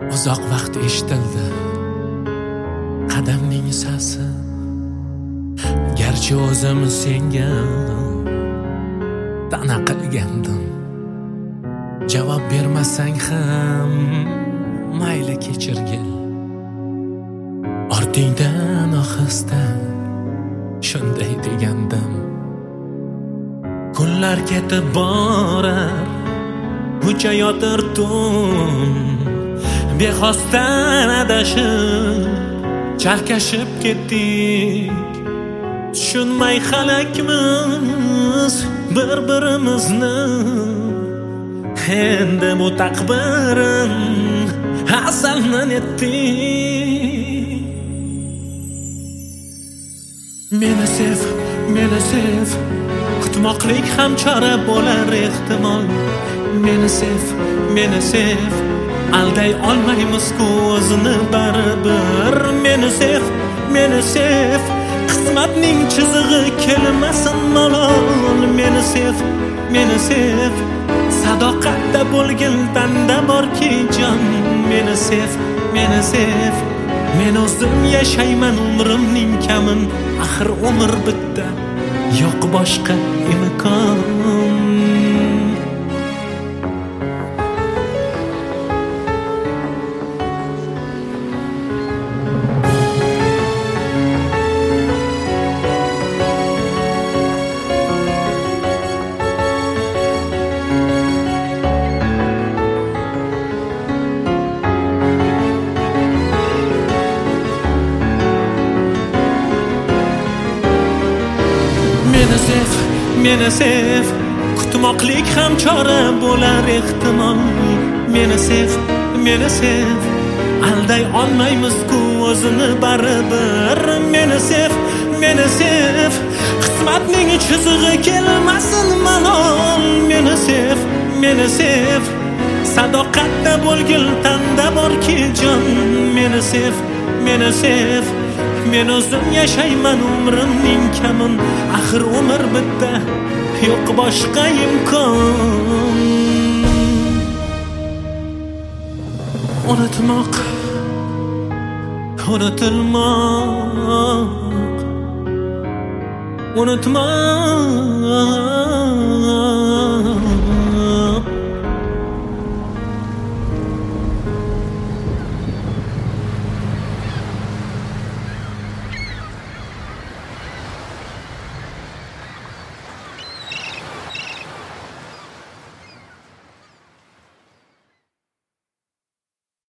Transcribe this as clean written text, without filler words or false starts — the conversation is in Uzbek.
Uzoq vaqt eshitildi qadamning sasi, garchi o'zim senga ta'na qilgandim. Javob bermasang ham mayli kechirgil. Ortingdan ohista shunday degandim. Kunlar ketib borar, uchayotir tun, bexosdan adashib chalkashib ketdik. Tushunmay halakmiz bir-birimizni, endi bu taqbirim asaldan etdik. Meni sev, meni sev, kutmoqlik ham chora bo'lar ehtimol. Meni sev, meni sev, alday olmaymiz-ku o'zini baribir. Meni sev, meni sev, qismatning chizig'i kelmasin malol. Meni sev, meni sev, sadoqatda bo'lgil tanda borki jon. Meni sev, meni sev, men o'zim yashayman umrimning kamin. Axir umr bitta, yo'q boshqa imkon. Meni sev, meni sev, kutmoqlik ham chora bo'lar ehtimol. Meni sev, meni sev, alday olmaymiz-ku o'zini baribir. Meni sev, meni sev, qismatning chizig'i kelmasin malol. Meni sev, meni sev, sadoqatda bo'lgil tanda borki jon. Meni sev, meni sev, men o'zim yashayman umrimning kamin. Axir umr bitta, yo'q boshqa imkon. Unutmoq, unutilmoq, unutmoq